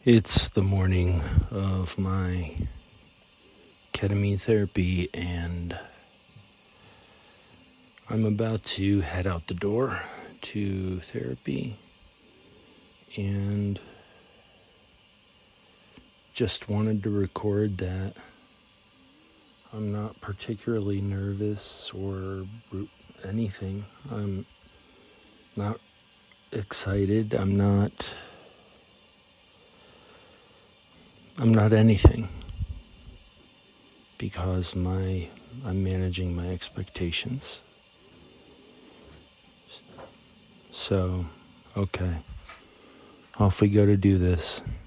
It's the morning of my ketamine therapy, and I'm about to head out the door to therapy, and just wanted to record that I'm not particularly nervous or anything. I'm not excited. I'm not anything, because I'm managing my expectations. So, okay, off we go to do this.